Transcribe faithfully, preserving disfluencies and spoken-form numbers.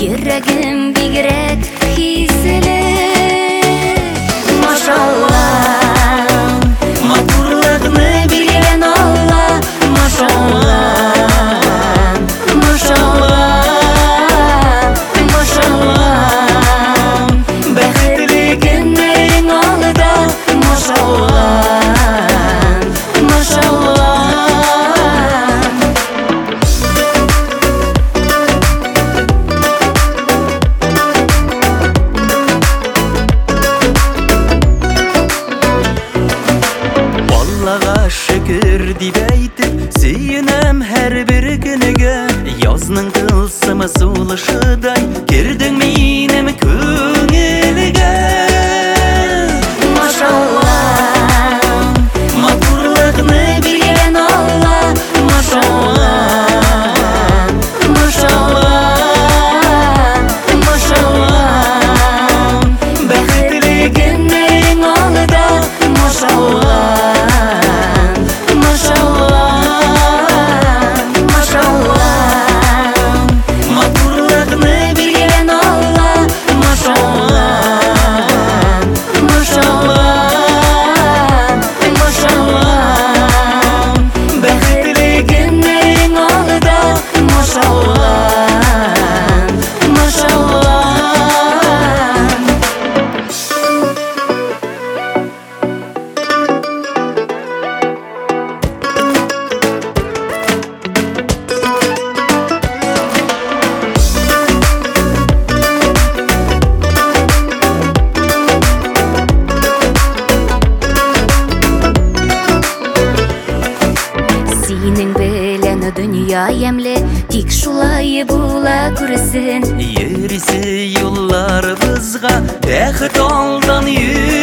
Йөрәгем бигрәк хисле. Машаллах, матурлыкны биргән Алла. Машаллах, машаллах, машаллах. Бәхетле көннәрең алда. Машаллах, машаллах. Аллага шөкер дип әйтеп, сөенәм һәр бер көнегә. Язның тылсымы сулышыдай кирдең минем күңелгә. Машаллах, матурлыкны биргән Алла. Машаллах, машаллах, машаллах. Бәхетле көннәрең алда. Машаллах, машаллах, машаллах. Матурлыкны биргән Алла. Машаллах, машаллах, машаллах. Бәхетле көннәрең алда. Машаллах, машаллах. Синең белән дөнья ямле, тик шулай була күрсен. Йөрисе юлларыбызга бәхет алдан йөри.